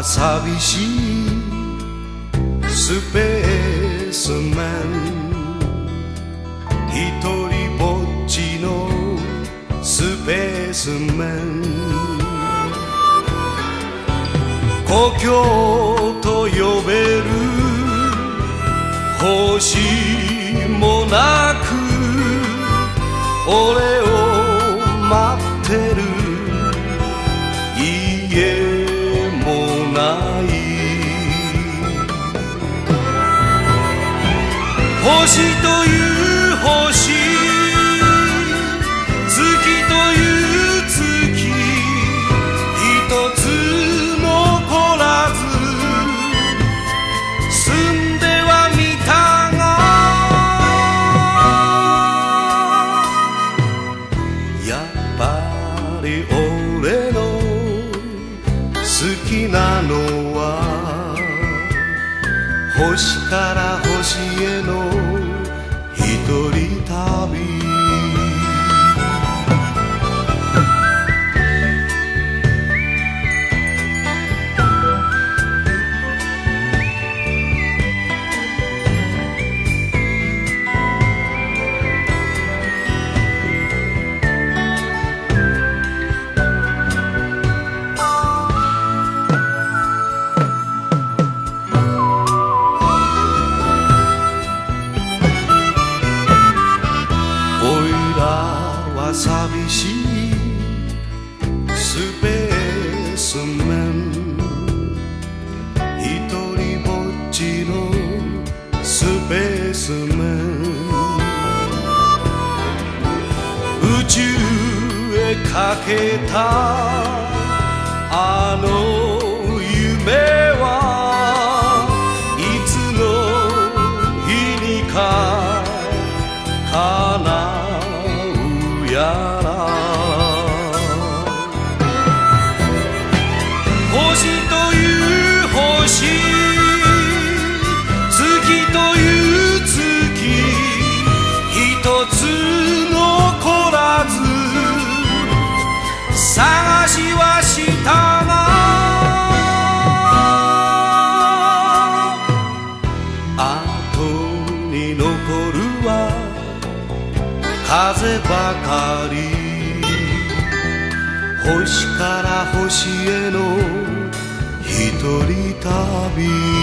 寂しいスペースマン、一人ぼっちのスペースマン、故郷と呼べる星もなく俺を待ってる家もない星という星、月という月、一つ残らず住んではみたが、やっぱり俺の好きなのは星から星への一人旅。寂しいスペースマン、一人ぼっちのスペースマン、宇宙へかけたあの夢はいつの日にか叶うやら、星という星、月という月、一つ残らず探しはしたが、後に残るは風ばかり、星から星への一人旅。